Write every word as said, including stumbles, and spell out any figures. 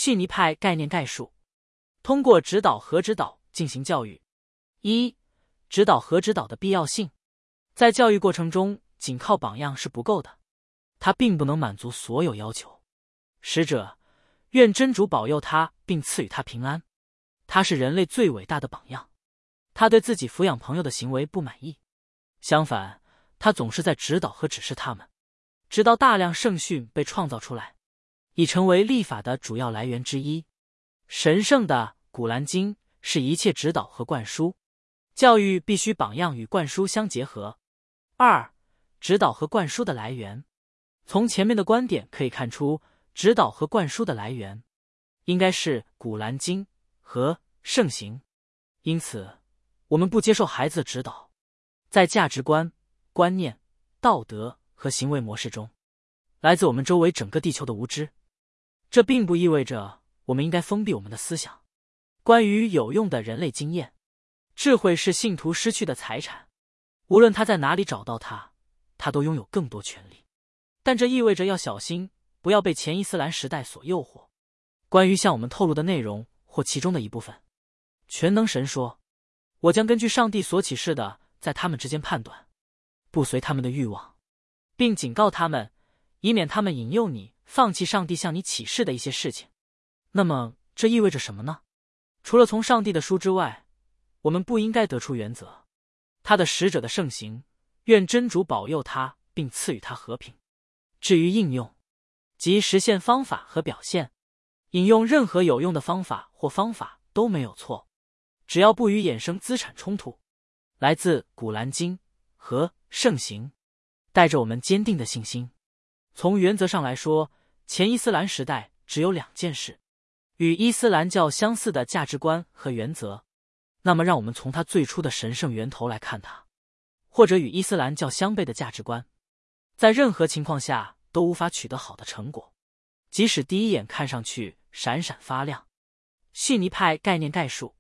逊尼派概念概述：通过指导和指导进行教育。一、指导和指导的必要性。在教育过程中，仅靠榜样是不够的，它并不能满足所有要求。使者，愿真主保佑他并赐予他平安。他是人类最伟大的榜样。他对自己抚养朋友的行为不满意，相反，他总是在指导和指示他们，直到大量圣训被创造出来，已成为立法的主要来源之一。神圣的古兰经是一切指导和灌输，教育必须榜样与灌输相结合。二、指导和灌输的来源。从前面的观点可以看出，指导和灌输的来源应该是古兰经和圣行。因此，我们不接受孩子的指导，在价值观、观念、道德和行为模式中，来自我们周围整个地球的无知。这并不意味着我们应该封闭我们的思想。关于有用的人类经验，智慧是信徒失去的财产，无论他在哪里找到它，他都拥有更多权利。但这意味着要小心，不要被前伊斯兰时代所诱惑。关于向我们透露的内容或其中的一部分，全能神说：我将根据上帝所启示的，在他们之间判断，不随他们的欲望，并警告他们，以免他们引诱你放弃上帝向你启示的一些事情。那么这意味着什么呢？除了从上帝的书之外，我们不应该得出原则。他的使者的盛行，愿真主保佑他并赐予他和平。至于应用，即实现方法和表现，引用任何有用的方法或方法都没有错，只要不与衍生资产冲突。来自古兰经和圣行，带着我们坚定的信心。从原则上来说，前伊斯兰时代只有两件事与伊斯兰教相似的价值观和原则，那么让我们从它最初的神圣源头来看它，或者与伊斯兰教相悖的价值观，在任何情况下都无法取得好的成果，即使第一眼看上去闪闪发亮。逊尼派概念概述：